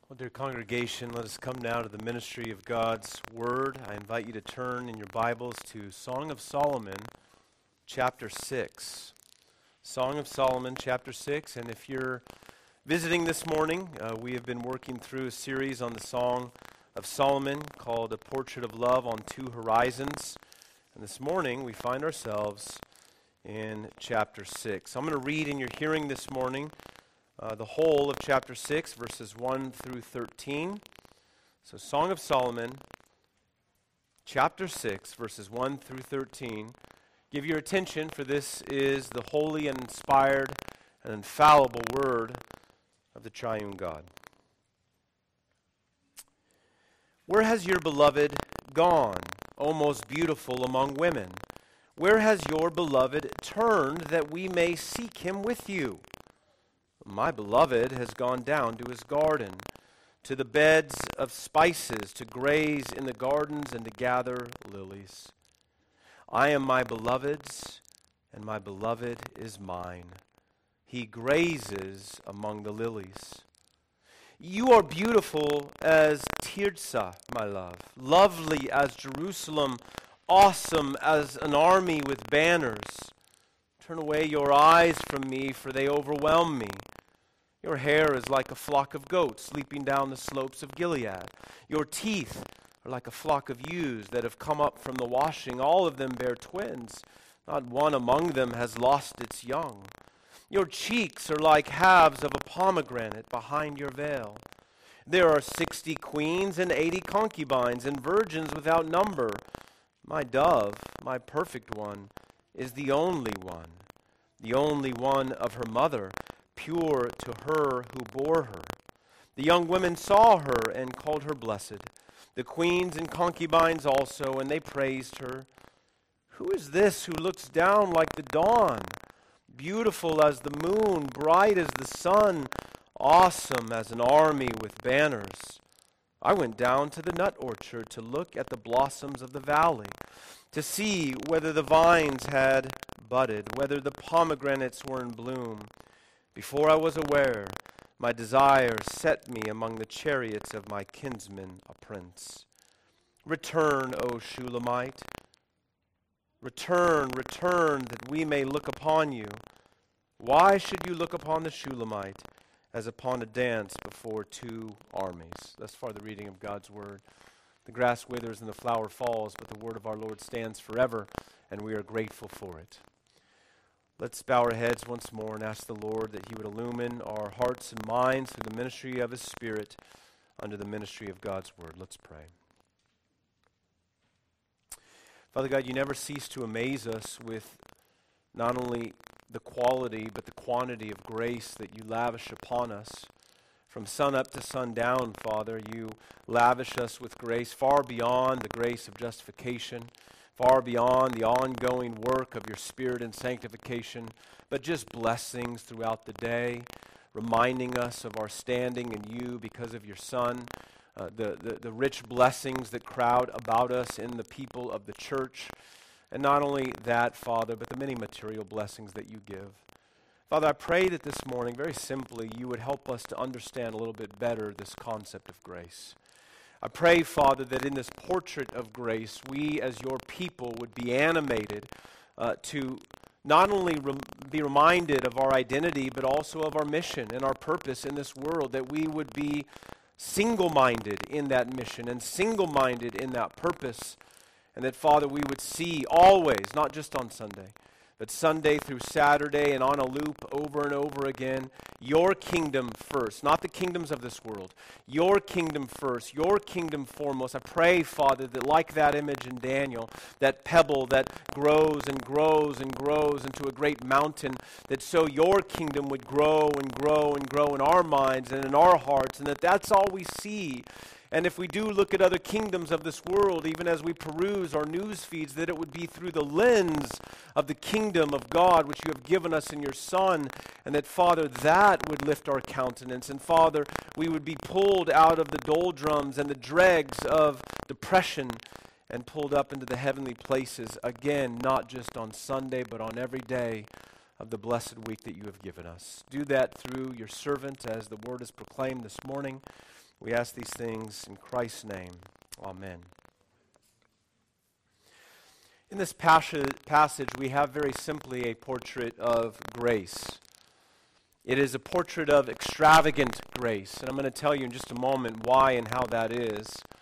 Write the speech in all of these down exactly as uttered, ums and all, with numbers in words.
Well, dear congregation, let us come now to the ministry of God's Word. I invite you to turn in your Bibles to Song of Solomon, chapter six. Song of Solomon, chapter six. And if you're visiting this morning, uh, we have been working through a series on the Song of Solomon called A Portrait of Love on Two Horizons. And this morning we find ourselves in chapter six. I'm going to read in your hearing this morning Uh, the whole of chapter six, verses one through thirteen. So Song of Solomon, chapter six, verses one through thirteen. Give your attention, for this is the holy and inspired and infallible word of the triune God. Where has your beloved gone, O most beautiful among women? Where has your beloved turned that we may seek him with you? My beloved has gone down to his garden, to the beds of spices, to graze in the gardens and to gather lilies. I am my beloved's, and my beloved is mine. He grazes among the lilies. You are beautiful as Tirzah, my love, lovely as Jerusalem, awesome as an army with banners. Turn away your eyes from me, for they overwhelm me. Your hair is like a flock of goats sleeping down the slopes of Gilead. Your teeth are like a flock of ewes that have come up from the washing. All of them bear twins. Not one among them has lost its young. Your cheeks are like halves of a pomegranate behind your veil. There are sixty queens and eighty concubines and virgins without number. My dove, my perfect one, is the only one, the only one of her mother, pure to her who bore her. The young women saw her and called her blessed, the queens and concubines also, and they praised her. Who is this who looks down like the dawn, beautiful as the moon, bright as the sun, awesome as an army with banners? I went down to the nut orchard to look at the blossoms of the valley, to see whether the vines had budded, whether the pomegranates were in bloom. Before I was aware, my desire set me among the chariots of my kinsman, a prince. Return, O Shulamite. Return, return, that we may look upon you. Why should you look upon the Shulamite as upon a dance before two armies? Thus far the reading of God's word. The grass withers and the flower falls, but the word of our Lord stands forever, and we are grateful for it. Let's bow our heads once more and ask the Lord that he would illumine our hearts and minds through the ministry of his Spirit under the ministry of God's word. Let's pray. Father God, you never cease to amaze us with not only the quality but the quantity of grace that you lavish upon us. From sun up to sundown, Father, you lavish us with grace far beyond the grace of justification, far beyond the ongoing work of your Spirit in sanctification, but just blessings throughout the day, reminding us of our standing in you because of your Son, uh, the, the, the rich blessings that crowd about us in the people of the church, and not only that, Father, but the many material blessings that you give. Father, I pray that this morning, very simply, you would help us to understand a little bit better this concept of grace. I pray, Father, that in this portrait of grace, we as your people would be animated uh, to not only rem- be reminded of our identity, but also of our mission and our purpose in this world, that we would be single-minded in that mission and single-minded in that purpose, and that, Father, we would see always, not just on Sunday, but Sunday through Saturday and on a loop over and over again, your kingdom first, not the kingdoms of this world. Your kingdom first, your kingdom foremost. I pray, Father, that like that image in Daniel, that pebble that grows and grows and grows into a great mountain, that so your kingdom would grow and grow and grow in our minds and in our hearts, and that that's all we see. And if we do look at other kingdoms of this world, even as we peruse our news feeds, that it would be through the lens of the kingdom of God, which you have given us in your Son, and that, Father, that would lift our countenance. And, Father, we would be pulled out of the doldrums and the dregs of depression and pulled up into the heavenly places, again, not just on Sunday, but on every day of the blessed week that you have given us. Do that through your servant as the word is proclaimed this morning. We ask these things in Christ's name. Amen. In this passage, we have very simply a portrait of grace. It is a portrait of extravagant grace, and I'm going to tell you in just a moment why and how that is.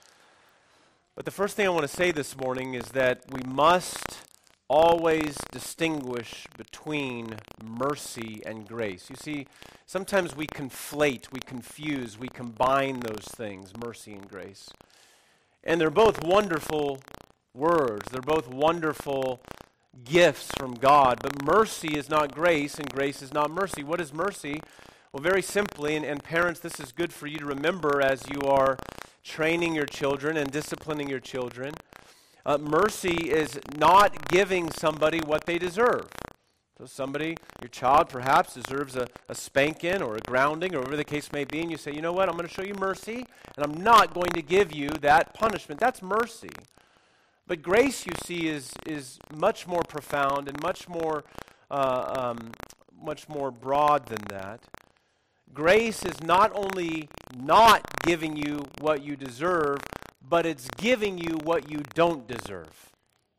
But the first thing I want to say this morning is that we must always distinguish between mercy and grace. You see, sometimes we conflate, we confuse, we combine those things, mercy and grace. And they're both wonderful words. They're both wonderful gifts from God. But mercy is not grace, and grace is not mercy. What is mercy? Well, very simply, and, and parents, this is good for you to remember as you are training your children and disciplining your children. Uh, mercy is not giving somebody what they deserve. So somebody, your child perhaps deserves a, a spanking or a grounding or whatever the case may be, and you say, you know what, I'm going to show you mercy, and I'm not going to give you that punishment. That's mercy. But grace, you see, is is much more profound and much more uh, um, much more broad than that. Grace is not only not giving you what you deserve, but it's giving you what you don't deserve.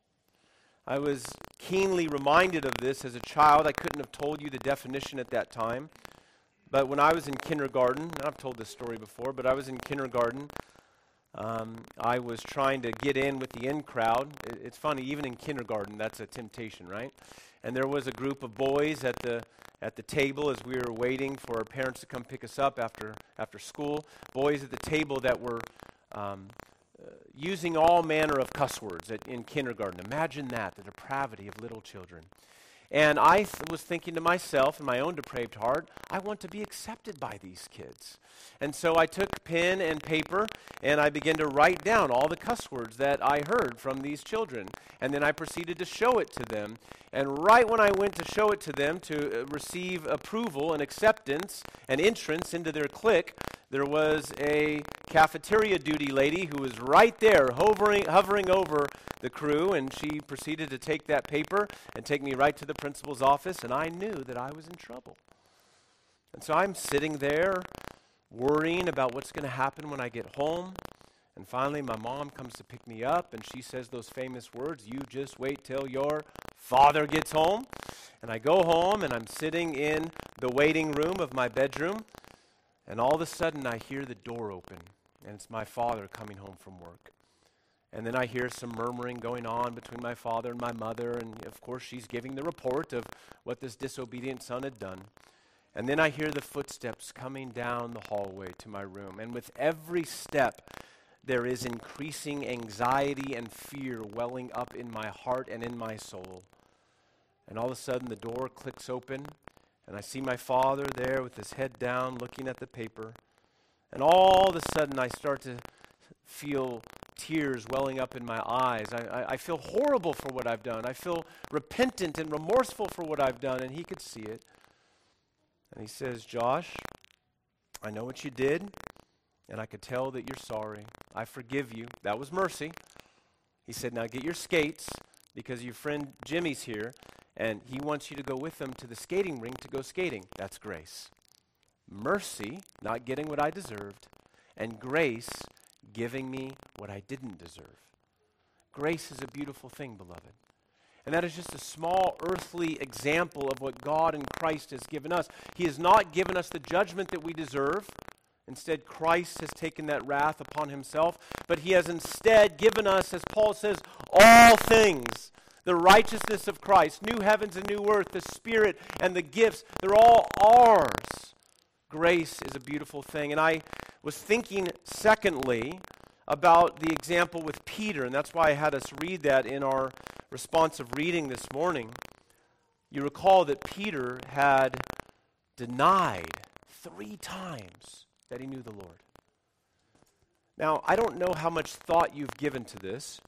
I was keenly reminded of this as a child. I couldn't have told you the definition at that time. But when I was in kindergarten, and I've told this story before, but I was in kindergarten, um, I was trying to get in with the in crowd. It, it's funny, even in kindergarten, that's a temptation, right? And there was a group of boys at the at the table as we were waiting for our parents to come pick us up after after school. Boys at the table that were um, uh, using all manner of cuss words at, in kindergarten. Imagine that, the depravity of little children. And I th- was thinking to myself, in my own depraved heart, I want to be accepted by these kids. And so I took pen and paper, and I began to write down all the cuss words that I heard from these children. And then I proceeded to show it to them. And right when I went to show it to them to uh, receive approval and acceptance and entrance into their clique, there was a cafeteria duty lady who was right there hovering, hovering over the crew, and she proceeded to take that paper and take me right to the principal's office, and I knew that I was in trouble. And so I'm sitting there worrying about what's going to happen when I get home, and finally my mom comes to pick me up, and she says those famous words, "You just wait till your father gets home." And I go home, and I'm sitting in the waiting room of my bedroom, and all of a sudden I hear the door open, and it's my father coming home from work. And then I hear some murmuring going on between my father and my mother, and of course she's giving the report of what this disobedient son had done. And then I hear the footsteps coming down the hallway to my room, and with every step there is increasing anxiety and fear welling up in my heart and in my soul. And all of a sudden the door clicks open, and I see my father there with his head down looking at the paper, and all of a sudden I start to feel tears welling up in my eyes. I, I, I feel horrible for what I've done. I feel repentant and remorseful for what I've done, and he could see it. And he says, "Josh, I know what you did, and I could tell that you're sorry. I forgive you." That was mercy. He said, "Now get your skates, because your friend Jimmy's here, and he wants you to go with him to the skating rink to go skating." That's grace. Mercy, not getting what I deserved, and grace, giving me what I didn't deserve. Grace is a beautiful thing, beloved. And that is just a small earthly example of what God in Christ has given us. He has not given us the judgment that we deserve. Instead, Christ has taken that wrath upon himself. But he has instead given us, as Paul says, all things. The righteousness of Christ, new heavens and new earth, the Spirit and the gifts, they're all ours. Grace is a beautiful thing. And I was thinking, secondly, about the example with Peter, and that's why I had us read that in our responsive reading this morning. You recall that Peter had denied three times that he knew the Lord. Now, I don't know how much thought you've given to this,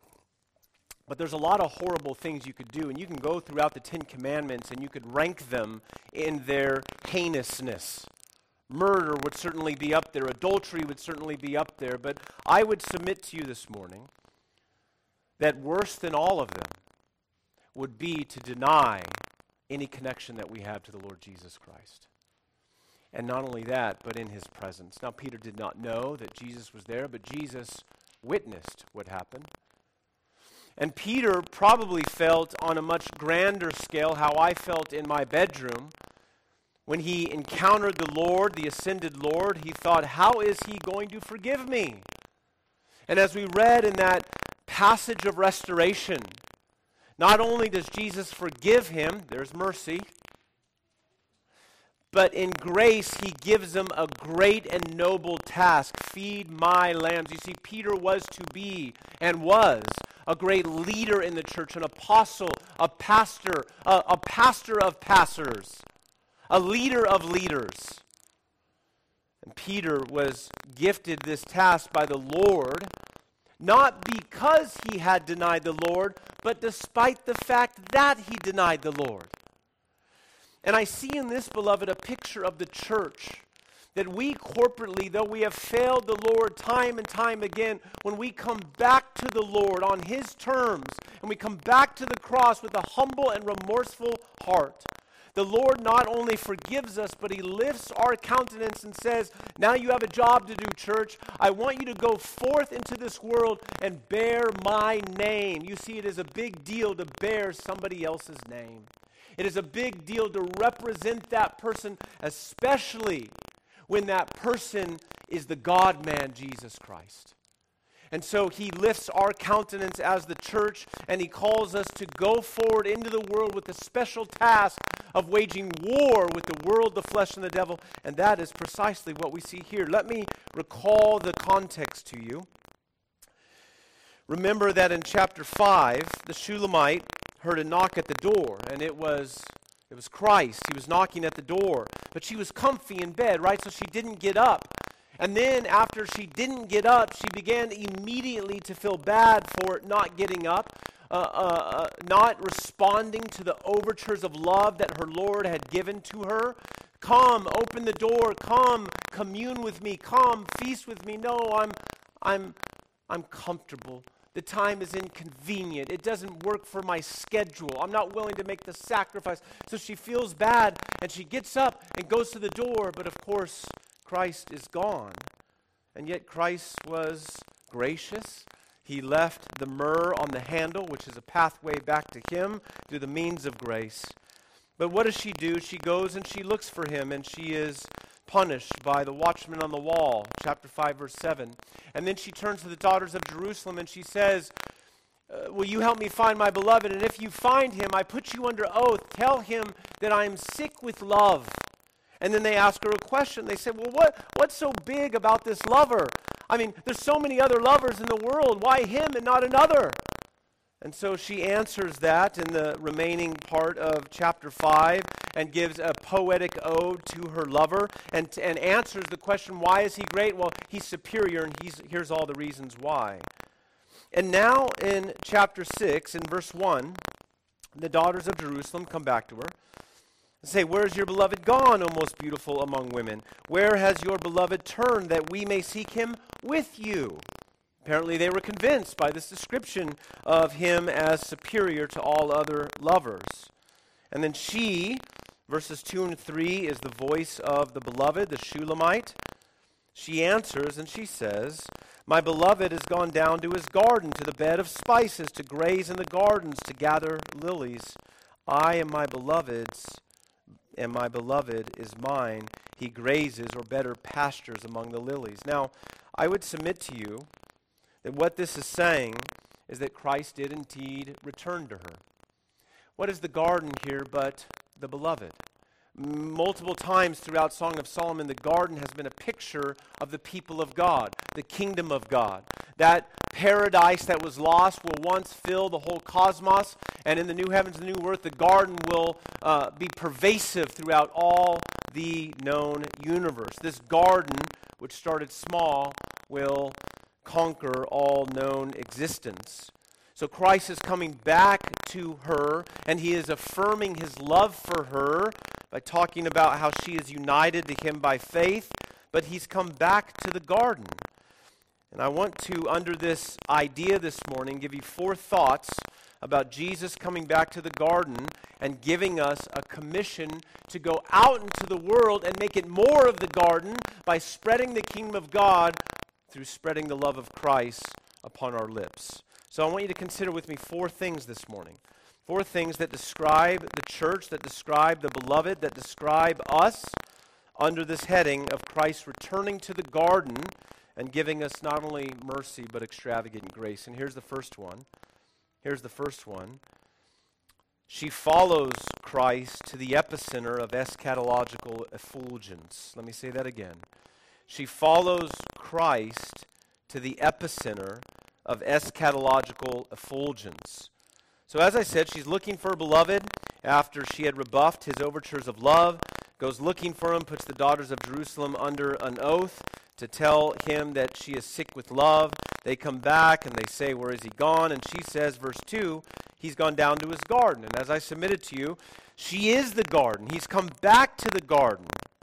but there's a lot of horrible things you could do, and you can go throughout the Ten Commandments and you could rank them in their heinousness. Murder would certainly be up there. Adultery would certainly be up there. But I would submit to you this morning that worse than all of them would be to deny any connection that we have to the Lord Jesus Christ. And not only that, but in his presence. Now, Peter did not know that Jesus was there, but Jesus witnessed what happened. And Peter probably felt on a much grander scale how I felt in my bedroom. When he encountered the Lord, the ascended Lord, he thought, how is he going to forgive me? And as we read in that passage of restoration, not only does Jesus forgive him, there's mercy, but in grace he gives him a great and noble task, feed my lambs. You see, Peter was to be and was a great leader in the church, an apostle, a pastor, a, a pastor of pastors, a leader of leaders. And Peter was gifted this task by the Lord, not because he had denied the Lord, but despite the fact that he denied the Lord. And I see in this, beloved, a picture of the church, that we corporately, though we have failed the Lord time and time again, when we come back to the Lord on his terms, and we come back to the cross with a humble and remorseful heart, the Lord not only forgives us, but he lifts our countenance and says, now you have a job to do, church. I want you to go forth into this world and bear my name. You see, it is a big deal to bear somebody else's name. It is a big deal to represent that person, especially when that person is the God-man, Jesus Christ. And so he lifts our countenance as the church, and he calls us to go forward into the world with the special task of waging war with the world, the flesh, and the devil. And that is precisely what we see here. Let me recall the context to you. Remember that in chapter five, the Shulamite heard a knock at the door, and it was it was Christ. He was knocking at the door, but she was comfy in bed, right? So she didn't get up. And then after she didn't get up, she began immediately to feel bad for not getting up, uh, uh, uh, not responding to the overtures of love that her Lord had given to her. Come, open the door. Come, commune with me. Come, feast with me. No, I'm, I'm, I'm comfortable. The time is inconvenient. It doesn't work for my schedule. I'm not willing to make the sacrifice. So she feels bad, and she gets up and goes to the door, but of course, Christ is gone. And yet Christ was gracious. He left the myrrh on the handle, which is a pathway back to him through the means of grace. But what does she do? She goes and she looks for him, and she is punished by the watchman on the wall, chapter five, verse seven. And then she turns to the daughters of Jerusalem and she says, uh, will you help me find my beloved? And if you find him, I put you under oath. Tell him that I am sick with love. And then they ask her a question. They say, well, what, what's so big about this lover? I mean, there's so many other lovers in the world. Why him and not another? And so she answers that in the remaining part of chapter five and gives a poetic ode to her lover and, and answers the question, why is he great? Well, he's superior, and he's, here's all the reasons why. And now in chapter six, in verse one, the daughters of Jerusalem come back to her and say, where is your beloved gone, O most beautiful among women? Where has your beloved turned that we may seek him with you? Apparently they were convinced by this description of him as superior to all other lovers. And then she, verses two and three, is the voice of the beloved, the Shulamite. She answers and she says, my beloved has gone down to his garden, to the bed of spices, to graze in the gardens, to gather lilies. I am my beloved's, and my beloved is mine. He grazes, or better, pastures among the lilies. Now, I would submit to you that what this is saying is that Christ did indeed return to her. What is the garden here but the beloved? Multiple times throughout Song of Solomon, the garden has been a picture of the people of God, the kingdom of God. That paradise that was lost will once fill the whole cosmos, and in the new heavens and new earth, the garden will uh, be pervasive throughout all the known universe. This garden, which started small, will conquer all known existence. So Christ is coming back to her, and he is affirming his love for her by talking about how she is united to him by faith, but he's come back to the garden. And I want to, under this idea this morning, give you four thoughts about Jesus coming back to the garden and giving us a commission to go out into the world and make it more of the garden by spreading the kingdom of God through spreading the love of Christ upon our lips. So I want you to consider with me four things this morning. Four things that describe the church, that describe the beloved, that describe us under this heading of Christ returning to the garden and giving us not only mercy but extravagant grace. And here's the first one. Here's the first one. She follows Christ to the epicenter of eschatological effulgence. Let me say that again. She follows Christ to the epicenter of eschatological effulgence. So as I said, she's looking for her beloved after she had rebuffed his overtures of love, goes looking for him, puts the daughters of Jerusalem under an oath to tell him that she is sick with love. They come back and they say, where is he gone? And she says, verse two, he's gone down to his garden. And as I submitted to you, she is the garden. He's come back to the garden.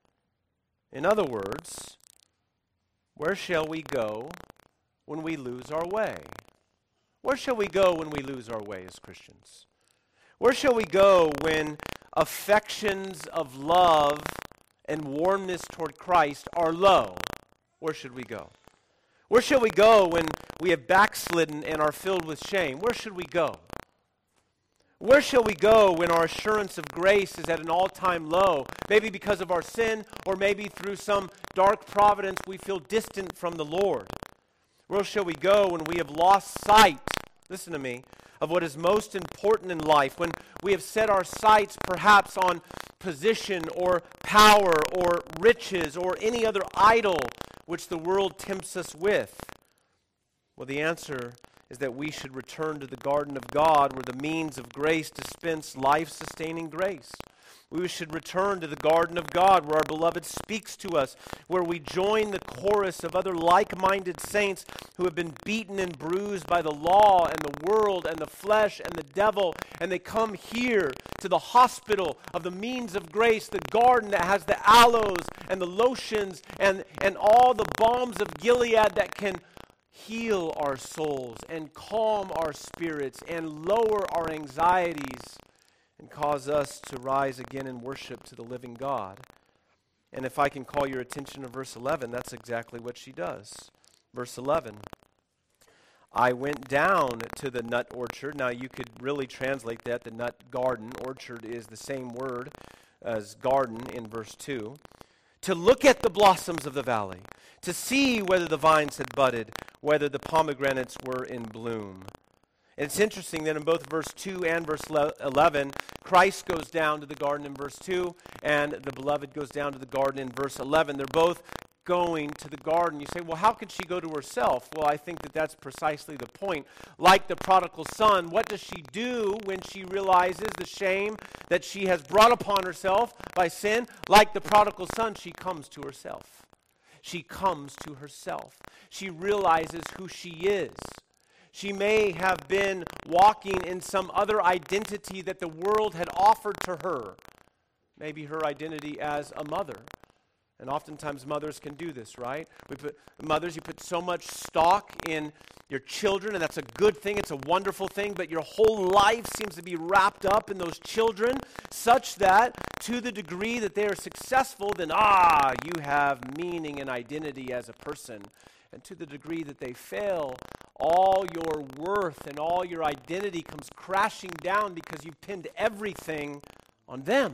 In other words, where shall we go when we lose our way? Where shall we go when we lose our way as Christians? Where shall we go when affections of love and warmness toward Christ are low? Where should we go? Where shall we go when we have backslidden and are filled with shame? Where should we go? Where shall we go when our assurance of grace is at an all-time low? Maybe because of our sin, or maybe through some dark providence we feel distant from the Lord. Where shall we go when we have lost sight, listen to me, of what is most important in life, when we have set our sights perhaps on position or power or riches or any other idol which the world tempts us with? Well, the answer is that we should return to the garden of God where the means of grace dispense life-sustaining grace. We should return to the garden of God where our beloved speaks to us, where we join the chorus of other like-minded saints who have been beaten and bruised by the law and the world and the flesh and the devil, and they come here to the hospital of the means of grace, the garden that has the aloes and the lotions and, and all the balms of Gilead that can heal our souls and calm our spirits and lower our anxieties and cause us to rise again in worship to the living God. And if I can call your attention to verse eleven, that's exactly what she does. Verse eleven, I went down to the nut orchard. Now you could really translate that, the nut garden. Orchard is the same word as garden in verse two. To look at the blossoms of the valley, to see whether the vines had budded, whether the pomegranates were in bloom. And it's interesting that in both verse two and verse eleven, Christ goes down to the garden in verse two, and the beloved goes down to the garden in verse eleven. They're both going to the garden. You say, well, how could she go to herself? Well, I think that that's precisely the point. Like the prodigal son, what does she do when she realizes the shame that she has brought upon herself by sin? Like the prodigal son, she comes to herself. She comes to herself. She realizes who she is. She may have been walking in some other identity that the world had offered to her. Maybe her identity as a mother. And oftentimes mothers can do this, right? We put, mothers, you put so much stock in your children, and that's a good thing, it's a wonderful thing, but your whole life seems to be wrapped up in those children, such that to the degree that they are successful, then ah, you have meaning and identity as a person. And to the degree that they fail, all your worth and all your identity comes crashing down because you've pinned everything on them.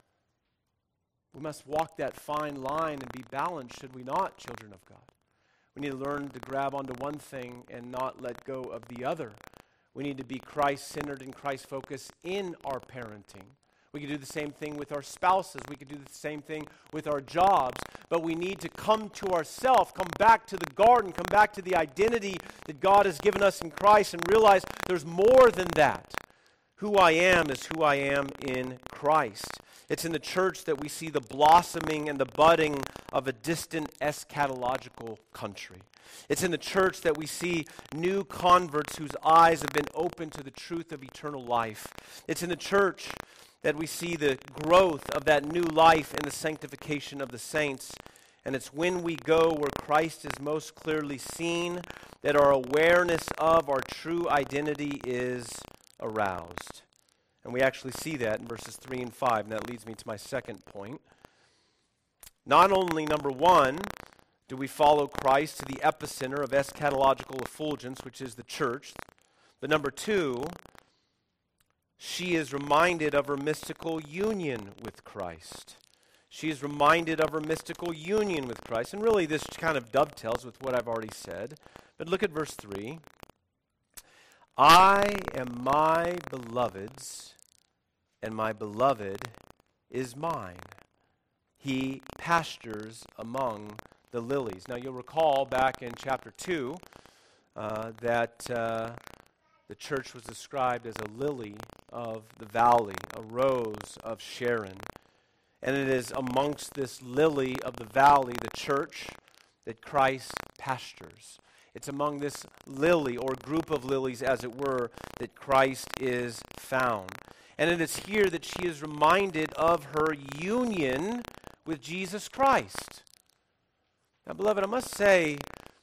We must walk that fine line and be balanced, should we not, children of God? We need to learn to grab onto one thing and not let go of the other. We need to be Christ-centered and Christ-focused in our parenting. We can do the same thing with our spouses. We can do the same thing with our jobs. But we need to come to ourselves, come back to the garden, come back to the identity that God has given us in Christ and realize there's more than that. Who I am is who I am in Christ. It's in the church that we see the blossoming and the budding of a distant eschatological country. It's in the church that we see new converts whose eyes have been opened to the truth of eternal life. It's in the church that we see the growth of that new life in the sanctification of the saints. And it's when we go where Christ is most clearly seen that our awareness of our true identity is aroused. And we actually see that in verses three and five, and that leads me to my second point. Not only, number one, do we follow Christ to the epicenter of eschatological effulgence, which is the church, but number two, she is reminded of her mystical union with Christ. She is reminded of her mystical union with Christ. And really this kind of dovetails with what I've already said. But look at verse three. I am my beloved's, and my beloved is mine. He pastures among the lilies. Now you'll recall back in chapter two uh, that uh, the church was described as a lily of the valley, a rose of Sharon. And it is amongst this lily of the valley, the church, that Christ pastures. It's among this lily, or group of lilies, as it were, that Christ is found. And it is here that she is reminded of her union with Jesus Christ. Now, beloved, I must say,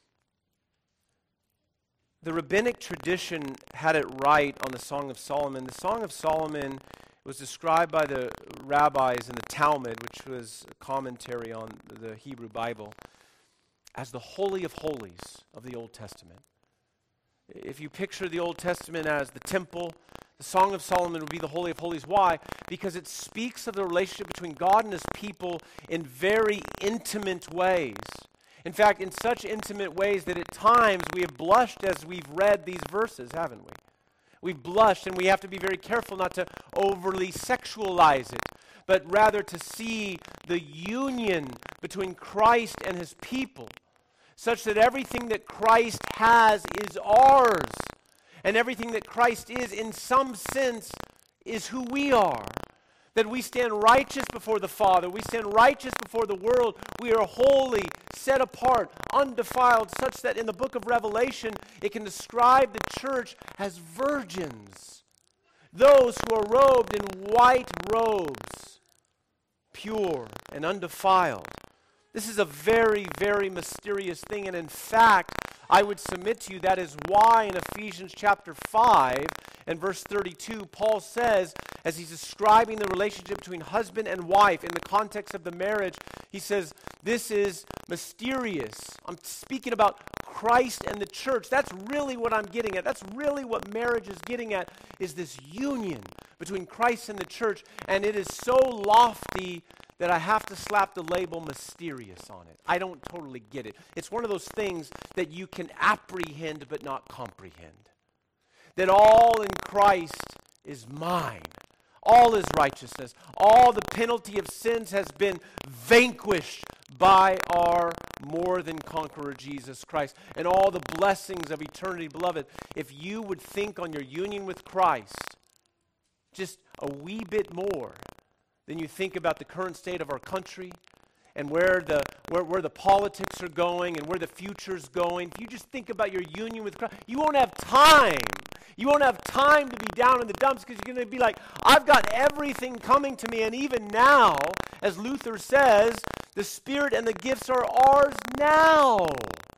the rabbinic tradition had it right on the Song of Solomon. The Song of Solomon was described by the rabbis in the Talmud, which was a commentary on the Hebrew Bible, as the Holy of Holies of the Old Testament. If you picture the Old Testament as the temple, the Song of Solomon would be the Holy of Holies. Why? Because it speaks of the relationship between God and His people in very intimate ways. In fact, in such intimate ways that at times we have blushed as we've read these verses, haven't we? We've blushed, and we have to be very careful not to overly sexualize it, but rather to see the union between Christ and His people, such that everything that Christ has is ours, and everything that Christ is, in some sense, is who we are. That we stand righteous before the Father, we stand righteous before the world, we are holy, set apart, undefiled, such that in the book of Revelation, it can describe the church as virgins, those who are robed in white robes, pure and undefiled. This is a very, very mysterious thing, and in fact, I would submit to you that is why in Ephesians chapter five and verse thirty-two, Paul says, as he's describing the relationship between husband and wife in the context of the marriage, he says, this is mysterious. I'm speaking about Christ and the church. That's really what I'm getting at. That's really what marriage is getting at, is this union between Christ and the church, and it is so lofty that I have to slap the label mysterious on it. I don't totally get it. It's one of those things that you can apprehend but not comprehend. That all in Christ is mine. All is righteousness. All the penalty of sins has been vanquished by our more than conqueror Jesus Christ. And all the blessings of eternity, beloved, if you would think on your union with Christ just a wee bit more, then you think about the current state of our country and where the where, where the politics are going and where the future's going. If you just think about your union with Christ, you won't have time. You won't have time to be down in the dumps because you're going to be like, I've got everything coming to me. And even now, as Luther says, the Spirit and the gifts are ours now.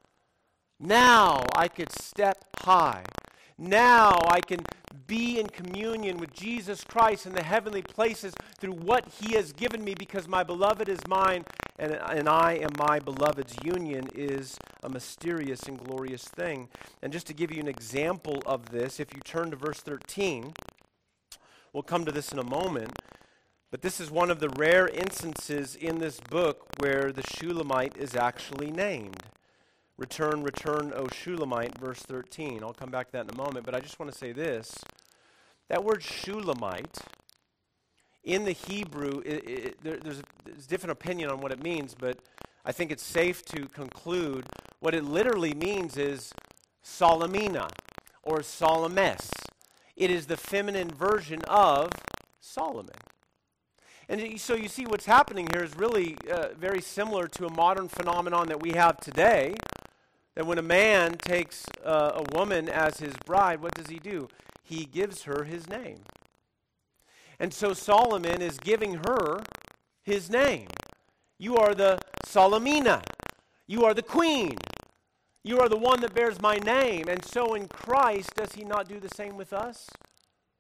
Now I could step high. Now I can be in communion with Jesus Christ in the heavenly places through what He has given me, because my beloved is mine and, and I am my beloved's. Union is a mysterious and glorious thing. And just to give you an example of this, if you turn to verse thirteen, we'll come to this in a moment, but this is one of the rare instances in this book where the Shulamite is actually named. Return, return, O Shulamite, verse thirteen. I'll come back to that in a moment, but I just want to say this. That word Shulamite, in the Hebrew, it, it, there, there's, a, there's a different opinion on what it means, but I think it's safe to conclude what it literally means is Solomina, or Solomes. It is the feminine version of Solomon. And so you see what's happening here is really uh, very similar to a modern phenomenon that we have today, that when a man takes uh, a woman as his bride, what does he do? He gives her his name. And so Solomon is giving her his name. You are the Solomina. You are the queen. You are the one that bears my name. And so in Christ, does He not do the same with us?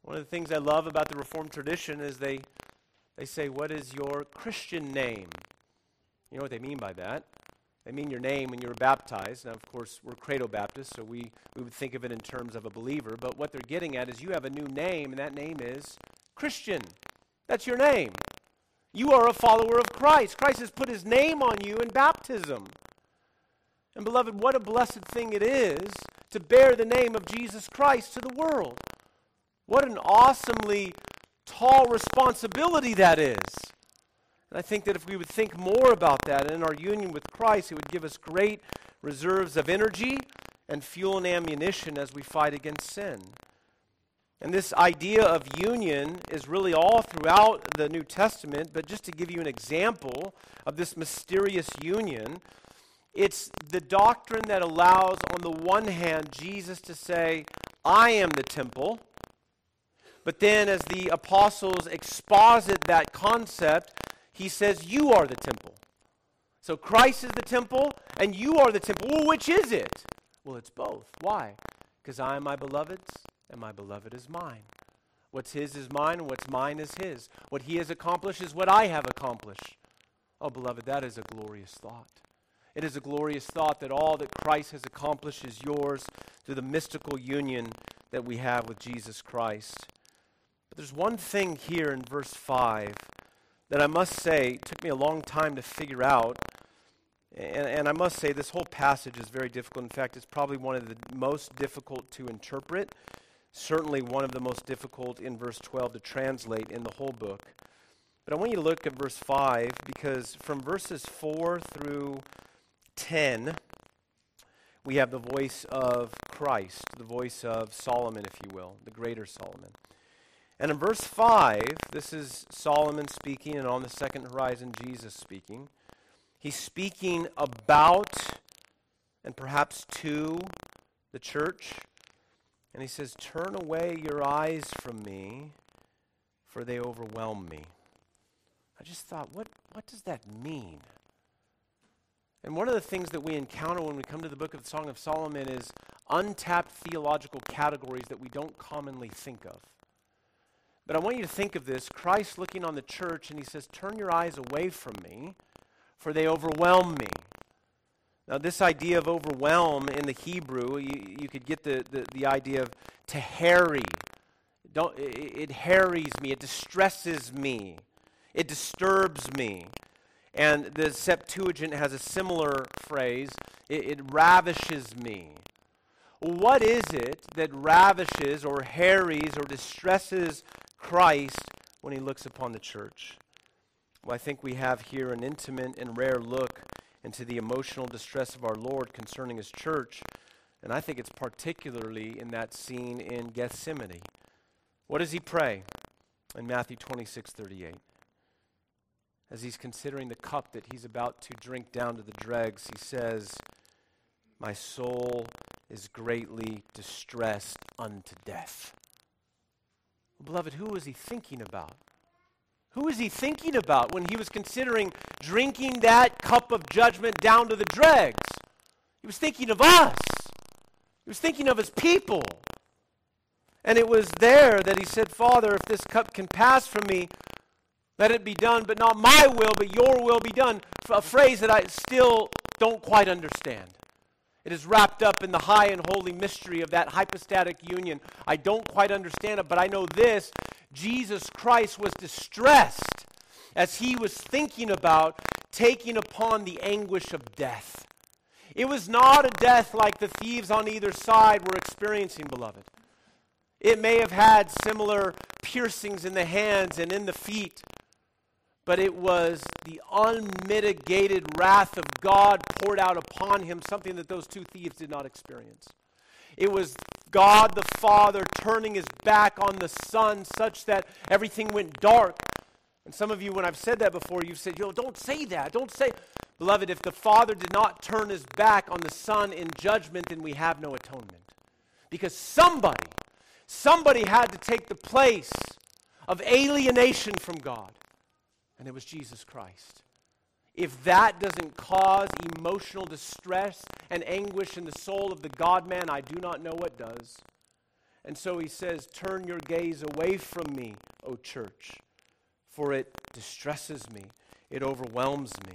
One of the things I love about the Reformed tradition is they, they say, what is your Christian name? You know what they mean by that? They mean your name when you were baptized. Now, of course, we're Credo Baptists, so we, we would think of it in terms of a believer. But what they're getting at is you have a new name, and that name is Christian. That's your name. You are a follower of Christ. Christ has put his name on you in baptism. And beloved, what a blessed thing it is to bear the name of Jesus Christ to the world. What an awesomely tall responsibility that is. And I think that if we would think more about that and in our union with Christ, it would give us great reserves of energy and fuel and ammunition as we fight against sin. And this idea of union is really all throughout the New Testament, but just to give you an example of this mysterious union, it's the doctrine that allows, on the one hand, Jesus to say, I am the temple. But then as the apostles exposit that concept, he says, you are the temple. So Christ is the temple, and you are the temple. Well, which is it? Well, it's both. Why? Because I am my beloved's, and my beloved is mine. What's his is mine, and what's mine is his. What he has accomplished is what I have accomplished. Oh, beloved, that is a glorious thought. It is a glorious thought that all that Christ has accomplished is yours through the mystical union that we have with Jesus Christ. But there's one thing here in verse five that I must say took me a long time to figure out. And, and I must say this whole passage is very difficult. In fact, it's probably one of the most difficult to interpret. Certainly one of the most difficult in verse twelve to translate in the whole book. But I want you to look at verse five, because from verses four through ten, we have the voice of Christ, the voice of Solomon, if you will, the greater Solomon. And in verse five, this is Solomon speaking, and on the second horizon, Jesus speaking. He's speaking about, and perhaps to, the church. And he says, turn away your eyes from me, for they overwhelm me. I just thought, what, what does that mean? And one of the things that we encounter when we come to the book of the Song of Solomon is untapped theological categories that we don't commonly think of. But I want you to think of this, Christ looking on the church, and he says, turn your eyes away from me, for they overwhelm me. Now, this idea of overwhelm in the Hebrew, you, you could get the, the, the idea of to harry. Don't, it, it harries me, it distresses me, it disturbs me. And the Septuagint has a similar phrase, it, it ravishes me. What is it that ravishes or harries or distresses Christ when he looks upon the church? Well, I think we have here an intimate and rare look into the emotional distress of our Lord concerning his church, and I think it's particularly in that scene in Gethsemane. What does he pray in Matthew twenty-six thirty-eight? As he's considering the cup that he's about to drink down to the dregs, he says, my soul is greatly distressed unto death. Beloved, who was he thinking about? Who was he thinking about when he was considering drinking that cup of judgment down to the dregs? He was thinking of us. He was thinking of his people. And it was there that he said, Father, if this cup can pass from me, let it be done, but not my will, but your will be done. A phrase that I still don't quite understand. It is wrapped up in the high and holy mystery of that hypostatic union. I don't quite understand it, but I know this. Jesus Christ was distressed as he was thinking about taking upon the anguish of death. It was not a death like the thieves on either side were experiencing, beloved. It may have had similar piercings in the hands and in the feet, but it was the unmitigated wrath of God poured out upon him, something that those two thieves did not experience. It was God the Father turning his back on the Son such that everything went dark. And some of you, when I've said that before, you've said, yo, don't say that, don't say. Beloved, if the Father did not turn his back on the Son in judgment, then we have no atonement. Because somebody, somebody had to take the place of alienation from God. And it was Jesus Christ. If that doesn't cause emotional distress and anguish in the soul of the God-man, I do not know what does. And so he says, turn your gaze away from me, O church, for it distresses me. It overwhelms me.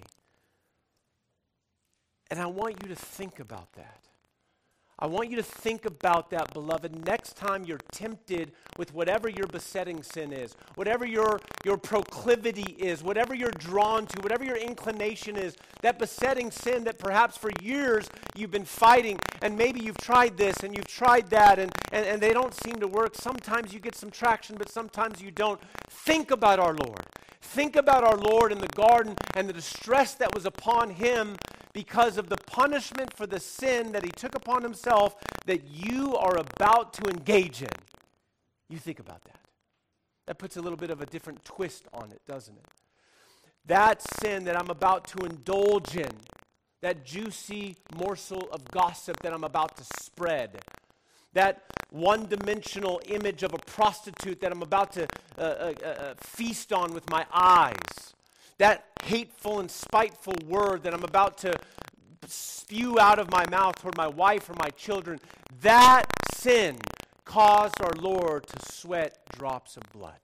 And I want you to think about that. I want you to think about that, beloved, next time you're tempted with whatever your besetting sin is, whatever your, your proclivity is, whatever you're drawn to, whatever your inclination is, that besetting sin that perhaps for years you've been fighting, and maybe you've tried this and you've tried that, and, and, and they don't seem to work. Sometimes you get some traction, but sometimes you don't. Think about our Lord. Think about our Lord in the garden and the distress that was upon him because of the punishment for the sin that he took upon himself that you are about to engage in. You think about that. That puts a little bit of a different twist on it, doesn't it? That sin that I'm about to indulge in, that juicy morsel of gossip that I'm about to spread, that one-dimensional image of a prostitute that I'm about to uh, uh, uh, feast on with my eyes, that hateful and spiteful word that I'm about to spew out of my mouth toward my wife or my children, that sin caused our Lord to sweat drops of blood.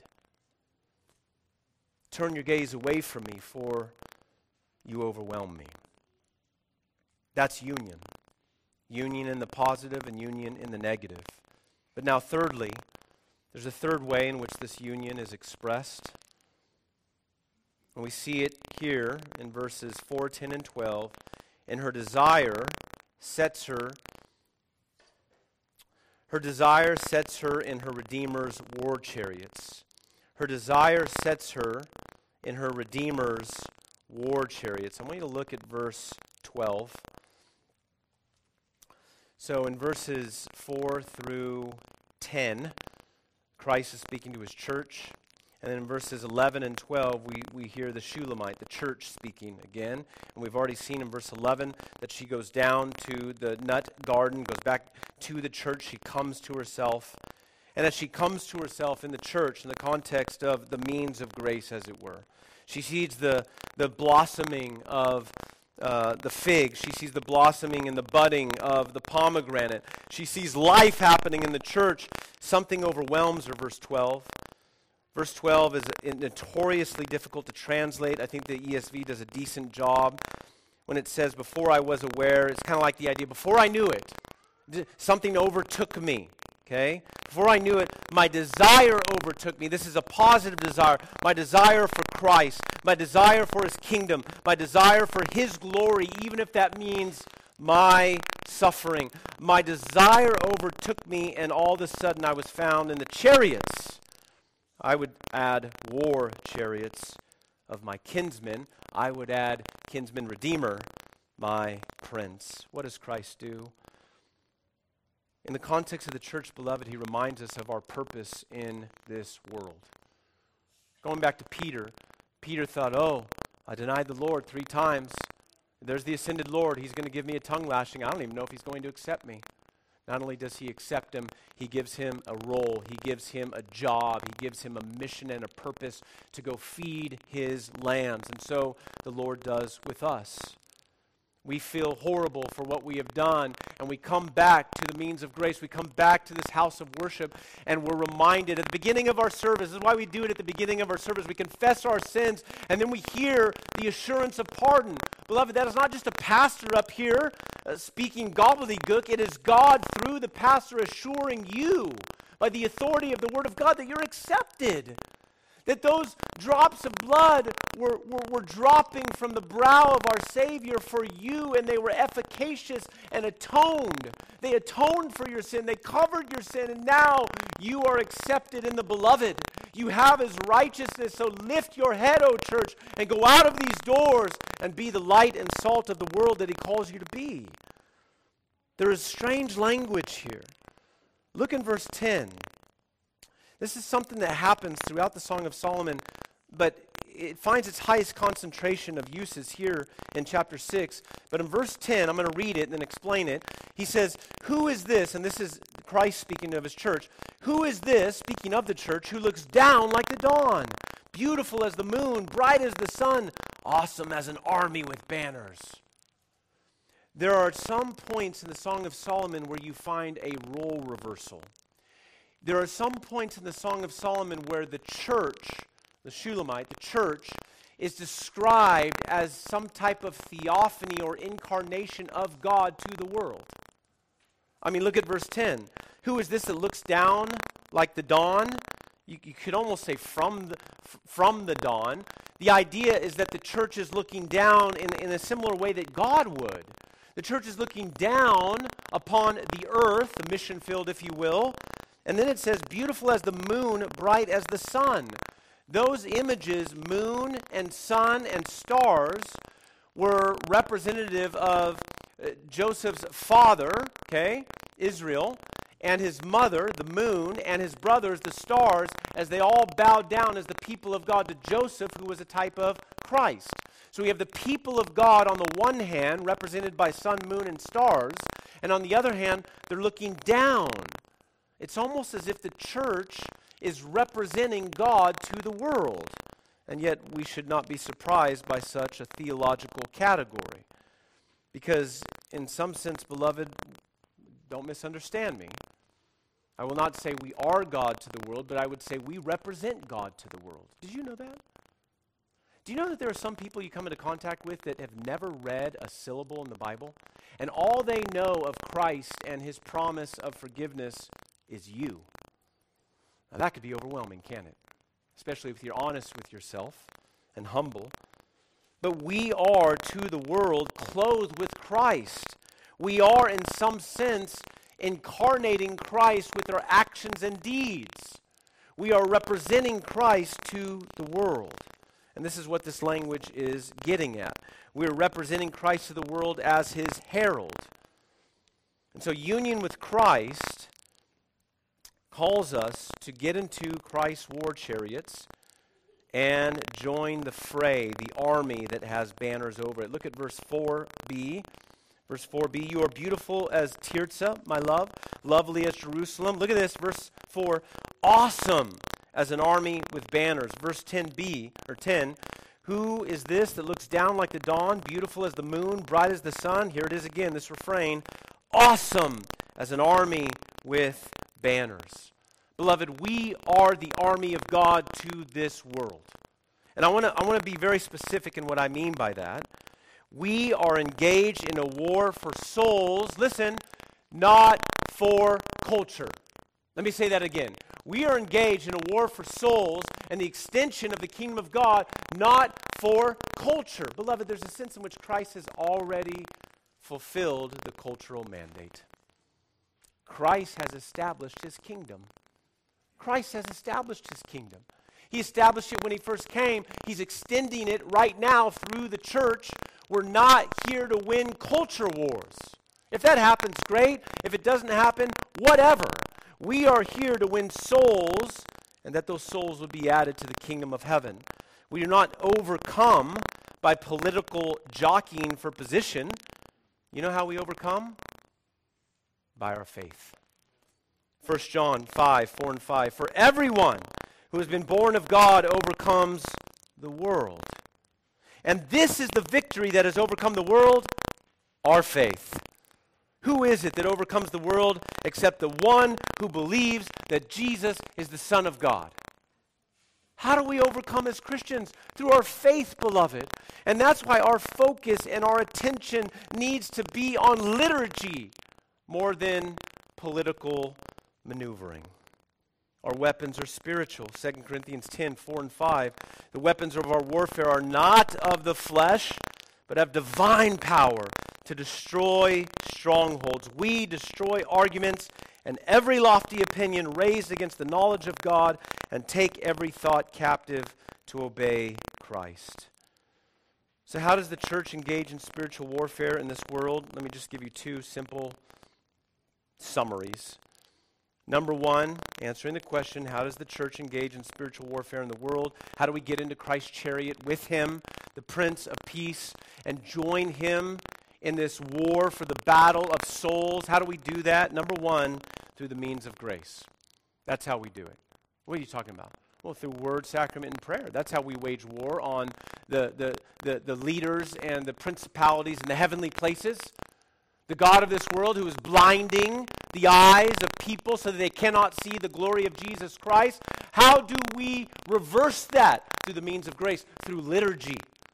Turn your gaze away from me, for you overwhelm me. That's union. Union in the positive and union in the negative. But now thirdly, there's a third way in which this union is expressed. And we see it here in verses four, ten, and twelve. And her desire sets her, her desire sets her in her Redeemer's war chariots. Her desire sets her in her Redeemer's war chariots. I want you to look at verse twelve. So in verses four through ten, Christ is speaking to his church. And then in verses eleven and twelve, we, we hear the Shulamite, the church, speaking again. And we've already seen in verse eleven that she goes down to the nut garden, goes back to the church. She comes to herself. And as she comes to herself in the church, in the context of the means of grace, as it were, she sees the, the blossoming of Uh, the fig. She sees the blossoming and the budding of the pomegranate. She sees life happening in the church. Something overwhelms her, verse twelve. Verse twelve is notoriously difficult to translate. I think the E S V does a decent job when it says, before I was aware. It's kind of like the idea, before I knew it, something overtook me. Okay? Before I knew it, my desire overtook me. This is a positive desire. My desire for Christ, my desire for his kingdom, my desire for his glory, even if that means my suffering. My desire overtook me, and all of a sudden I was found in the chariots. I would add war chariots of my kinsmen. I would add kinsman redeemer, my prince. What does Christ do? In the context of the church, beloved, he reminds us of our purpose in this world. Going back to Peter, Peter thought, oh, I denied the Lord three times. There's the ascended Lord. He's going to give me a tongue lashing. I don't even know if he's going to accept me. Not only does he accept him, he gives him a role. He gives him a job. He gives him a mission and a purpose to go feed his lambs. And so the Lord does with us. We feel horrible for what we have done, and we come back to the means of grace. We come back to this house of worship, and we're reminded at the beginning of our service. This is why we do it at the beginning of our service. We confess our sins, and then we hear the assurance of pardon. Beloved, that is not just a pastor up here uh, speaking gobbledygook. It is God through the pastor assuring you by the authority of the Word of God that you're accepted. That those drops of blood were, were, were dropping from the brow of our Savior for you, and they were efficacious and atoned. They atoned for your sin. They covered your sin, and now you are accepted in the Beloved. You have his righteousness, so lift your head, O church, and go out of these doors and be the light and salt of the world that he calls you to be. There is strange language here. Look in verse ten. This is something that happens throughout the Song of Solomon, but it finds its highest concentration of uses here in chapter six. But in verse ten, I'm going to read it and then explain it. He says, who is this, and this is Christ speaking of his church, who is this, speaking of the church, who looks down like the dawn, beautiful as the moon, bright as the sun, awesome as an army with banners? There are some points in the Song of Solomon where you find a role reversal. there are some points in the Song of Solomon where the church, the Shulamite, the church, is described as some type of theophany or incarnation of God to the world. I mean, look at verse ten. Who is this that looks down like the dawn? You, you could almost say from the, f- from the dawn. The idea is that the church is looking down in, in a similar way that God would. The church is looking down upon the earth, the mission field, if you will. And then it says, beautiful as the moon, bright as the sun. Those images, moon and sun and stars, were representative of uh, Joseph's father, okay, Israel, and his mother, the moon, and his brothers, the stars, as they all bowed down as the people of God to Joseph, who was a type of Christ. So we have the people of God on the one hand, represented by sun, moon, and stars, and on the other hand, they're looking down. It's almost as if the church is representing God to the world. And yet we should not be surprised by such a theological category. Because in some sense, beloved, don't misunderstand me. I will not say we are God to the world, but I would say we represent God to the world. Did you know that? Do you know that there are some people you come into contact with that have never read a syllable in the Bible? And all they know of Christ and his promise of forgiveness is you. Now that could be overwhelming, can't it? Especially if you're honest with yourself and humble. But we are to the world clothed with Christ. We are in some sense incarnating Christ with our actions and deeds. We are representing Christ to the world. And this is what this language is getting at. We're representing Christ to the world as his herald. And so union with Christ calls us to get into Christ's war chariots and join the fray, the army that has banners over it. Look at verse four b. Verse four b, you are beautiful as Tirzah, my love, lovely as Jerusalem. Look at this, verse four, awesome as an army with banners. Verse ten b, or ten, who is this that looks down like the dawn, beautiful as the moon, bright as the sun? Here it is again, this refrain, awesome as an army with banners. Beloved, we are the army of God to this world. And I want to I want to be very specific in what I mean by that. We are engaged in a war for souls, listen, not for culture. Let me say that again. We are engaged in a war for souls and the extension of the kingdom of God, not for culture. Beloved, there's a sense in which Christ has already fulfilled the cultural mandate. Christ has established his kingdom. Christ has established his kingdom. He established it when he first came. He's extending it right now through the church. We're not here to win culture wars. If that happens, great. If it doesn't happen, whatever. We are here to win souls, and that those souls would be added to the kingdom of heaven. We are not overcome by political jockeying for position. You know how we overcome? By our faith. First John five, four and five. For everyone who has been born of God overcomes the world. And this is the victory that has overcome the world, our faith. Who is it that overcomes the world except the one who believes that Jesus is the Son of God? How do we overcome as Christians? Through our faith, beloved. And that's why our focus and our attention needs to be on liturgy more than political maneuvering. Our weapons are spiritual. Second Corinthians ten, four and five. The weapons of our warfare are not of the flesh, but have divine power to destroy strongholds. We destroy arguments and every lofty opinion raised against the knowledge of God, and take every thought captive to obey Christ. So how does the church engage in spiritual warfare in this world? Let me just give you two simple summaries. Number one, answering the question, how does the church engage in spiritual warfare in the world? How do we get into Christ's chariot with him, the Prince of Peace, and join him in this war for the battle of souls? How do we do that? Number one, through the means of grace. That's how we do it. What are you talking about? Well, through word, sacrament, and prayer. That's how we wage war on the, the, the, the leaders and the principalities in the heavenly places. The God of this world who is blinding the eyes of people so that they cannot see the glory of Jesus Christ. How do we reverse that? Through the means of grace, through liturgy.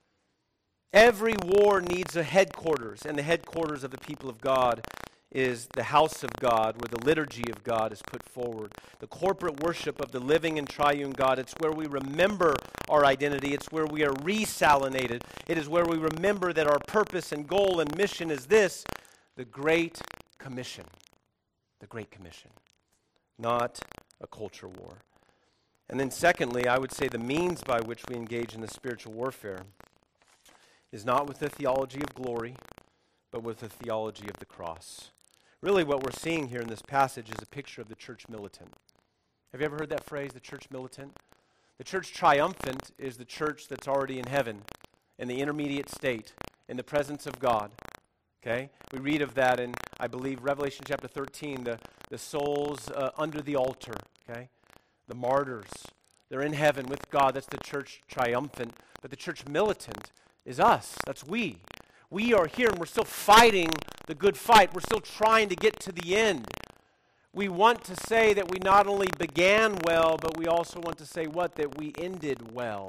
Every war needs a headquarters, and the headquarters of the people of God is the house of God, where the liturgy of God is put forward. The corporate worship of the living and triune God. It's where we remember our identity. It's where we are resalinated. It is where we remember that our purpose and goal and mission is this, the Great Commission. The Great Commission. Not a culture war. And then secondly, I would say the means by which we engage in the spiritual warfare is not with the theology of glory, but with the theology of the cross. Really what we're seeing here in this passage is a picture of the church militant. Have you ever heard that phrase, the church militant? The church triumphant is the church that's already in heaven, in the intermediate state, in the presence of God. Okay? We read of that in, I believe, Revelation chapter thirteen, the, the souls uh, under the altar, okay? The martyrs, they're in heaven with God. That's the church triumphant. But the church militant is us. That's we. We are here and we're still fighting the good fight. We're still trying to get to the end. We want to say that we not only began well, but we also want to say what? That we ended well.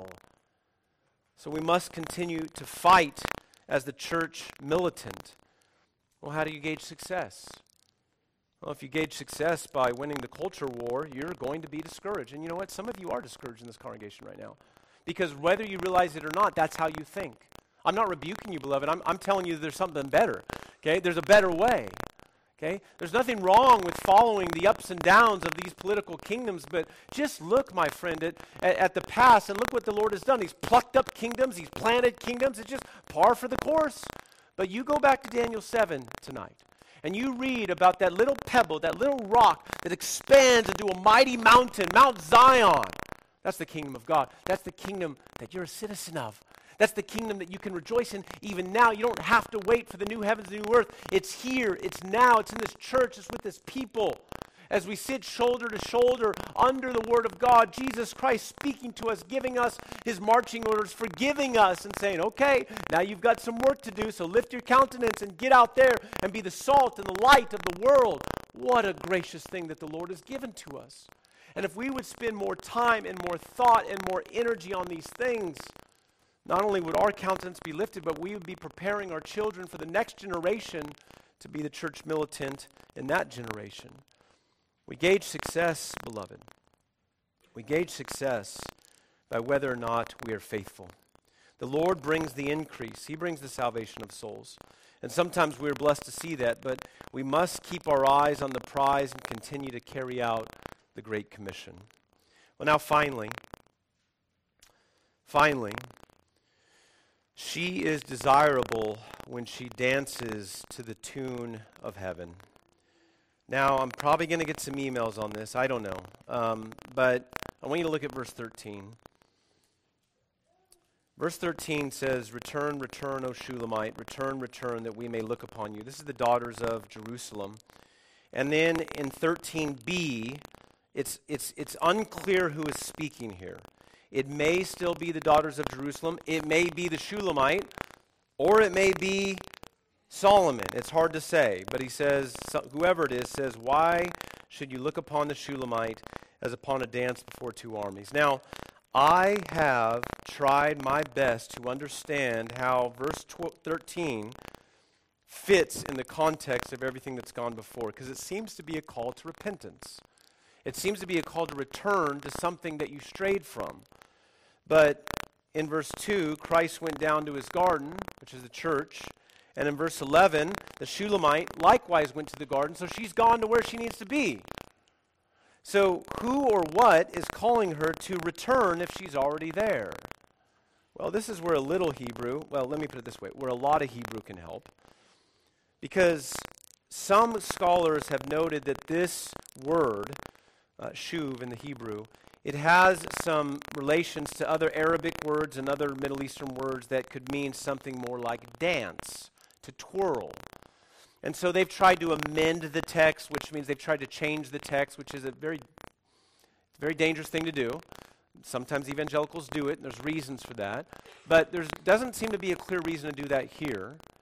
So we must continue to fight as the church militant. Well, how do you gauge success? Well, if you gauge success by winning the culture war, you're going to be discouraged. And you know what? Some of you are discouraged in this congregation right now. Because whether you realize it or not, that's how you think. I'm not rebuking you, beloved. I'm, I'm telling you there's something better. Okay? There's a better way. Okay? There's nothing wrong with following the ups and downs of these political kingdoms, but just look, my friend, at, at, at the past and look what the Lord has done. He's plucked up kingdoms. He's planted kingdoms. It's just par for the course. But you go back to Daniel seven tonight, and you read about that little pebble, that little rock that expands into a mighty mountain, Mount Zion. That's the kingdom of God. That's the kingdom that you're a citizen of. That's the kingdom that you can rejoice in even now. You don't have to wait for the new heavens and the new earth. It's here. It's now. It's in this church. It's with this people. As we sit shoulder to shoulder under the word of God, Jesus Christ speaking to us, giving us his marching orders, forgiving us and saying, okay, now you've got some work to do, so lift your countenance and get out there and be the salt and the light of the world. What a gracious thing that the Lord has given to us. And if we would spend more time and more thought and more energy on these things, not only would our countenance be lifted, but we would be preparing our children for the next generation to be the church militant in that generation. We gauge success, beloved. We gauge success by whether or not we are faithful. The Lord brings the increase. He brings the salvation of souls. And sometimes we're blessed to see that, but we must keep our eyes on the prize and continue to carry out the Great Commission. Well, now finally, finally, she is desirable when she dances to the tune of heaven. Now, I'm probably going to get some emails on this. I don't know. Um, but I want you to look at verse thirteen. Verse thirteen says, "Return, return, O Shulamite, return, return, that we may look upon you." This is the daughters of Jerusalem. And then in thirteen b, it's, it's, it's unclear who is speaking here. It may still be the daughters of Jerusalem. It may be the Shulamite, or it may be Solomon. It's hard to say, but he says, whoever it is says, "Why should you look upon the Shulamite as upon a dance before two armies?" Now, I have tried my best to understand how verse thirteen fits in the context of everything that's gone before, because it seems to be a call to repentance. It seems to be a call to return to something that you strayed from. But in verse two, Christ went down to his garden, which is the church. And in verse eleven, the Shulamite likewise went to the garden, so she's gone to where she needs to be. So who or what is calling her to return if she's already there? Well, this is where a little Hebrew, well, let me put it this way, where a lot of Hebrew can help. Because some scholars have noted that this word, uh, shuv in the Hebrew, it has some relations to other Arabic words and other Middle Eastern words that could mean something more like dance, to twirl. And so they've tried to amend the text, which means they've tried to change the text, which is a very, very dangerous thing to do. Sometimes evangelicals do it, and there's reasons for that. But there doesn't seem to be a clear reason to do that here.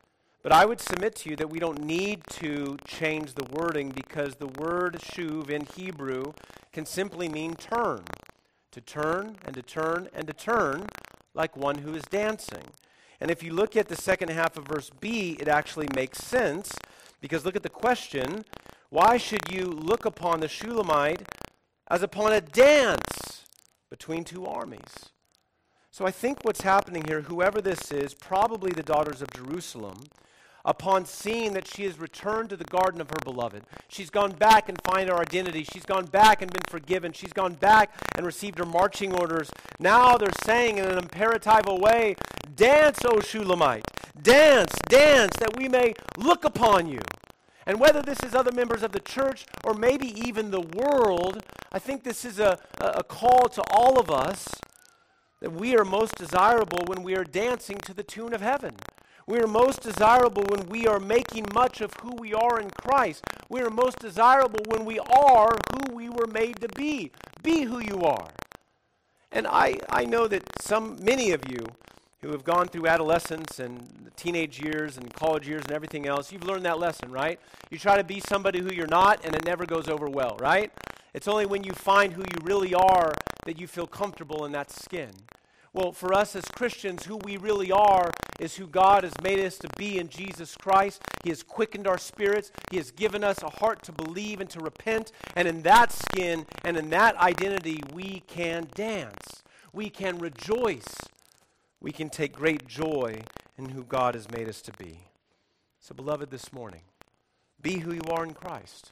But I would submit to you that we don't need to change the wording, because the word shuv in Hebrew can simply mean turn. To turn and to turn and to turn like one who is dancing. And if you look at the second half of verse B, it actually makes sense, because look at the question: why should you look upon the Shulamite as upon a dance between two armies? So I think what's happening here, whoever this is, probably the daughters of Jerusalem, upon seeing that she has returned to the garden of her beloved, she's gone back and found her identity, she's gone back and been forgiven, she's gone back and received her marching orders. Now they're saying in an imperatival way, dance, O Shulamite, dance, dance, that we may look upon you. And whether this is other members of the church or maybe even the world, I think this is a, a call to all of us, that we are most desirable when we are dancing to the tune of heaven. We are most desirable when we are making much of who we are in Christ. We are most desirable when we are who we were made to be. Be who you are. And I, I know that some, many of you who have gone through adolescence and teenage years and college years and everything else, you've learned that lesson, right? You try to be somebody who you're not, and it never goes over well, right? It's only when you find who you really are that you feel comfortable in that skin. Well, for us as Christians, who we really are is who God has made us to be in Jesus Christ. He has quickened our spirits. He has given us a heart to believe and to repent. And in that skin and in that identity, we can dance. We can rejoice. We can take great joy in who God has made us to be. So, beloved, this morning, be who you are in Christ.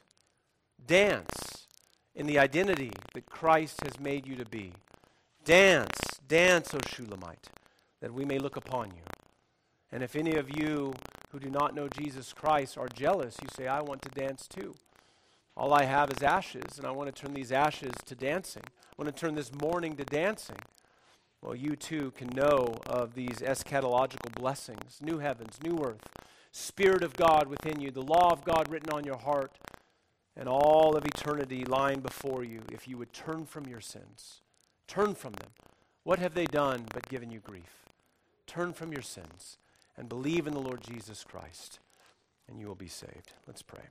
Dance in the identity that Christ has made you to be. Dance, dance, O Shulamite, that we may look upon you. And if any of you who do not know Jesus Christ are jealous, you say, I want to dance too. All I have is ashes, and I want to turn these ashes to dancing. I want to turn this mourning to dancing. Well, you too can know of these eschatological blessings, new heavens, new earth, Spirit of God within you, the law of God written on your heart, and all of eternity lying before you if you would turn from your sins. Turn from them. What have they done but given you grief? Turn from your sins and believe in the Lord Jesus Christ, and you will be saved. Let's pray.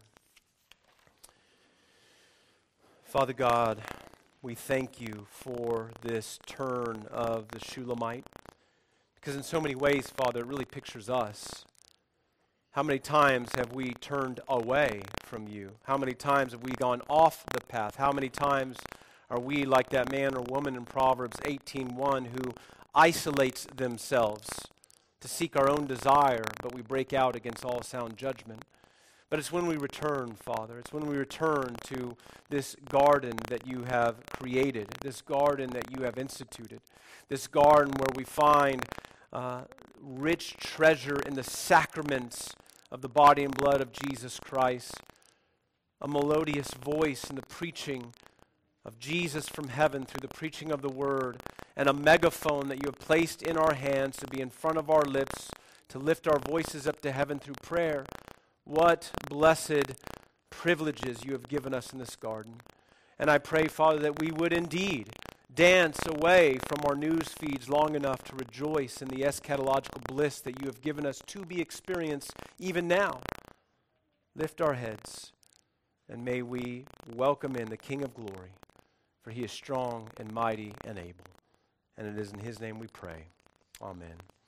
Father God, we thank you for this turn of the Shulamite, because in so many ways, Father, it really pictures us. How many times have we turned away from you? How many times have we gone off the path? How many times are we like that man or woman in Proverbs eighteen one who isolates themselves to seek our own desire, but we break out against all sound judgment? But it's when we return, Father, it's when we return to this garden that you have created, this garden that you have instituted, this garden where we find uh, rich treasure in the sacraments of the body and blood of Jesus Christ, a melodious voice in the preaching of Jesus from heaven through the preaching of the word, and a megaphone that you have placed in our hands to be in front of our lips, to lift our voices up to heaven through prayer. What blessed privileges you have given us in this garden. And I pray, Father, that we would indeed dance away from our news feeds long enough to rejoice in the eschatological bliss that you have given us to be experienced even now. Lift our heads, and may we welcome in the King of glory, for he is strong and mighty and able. And it is in his name we pray. Amen.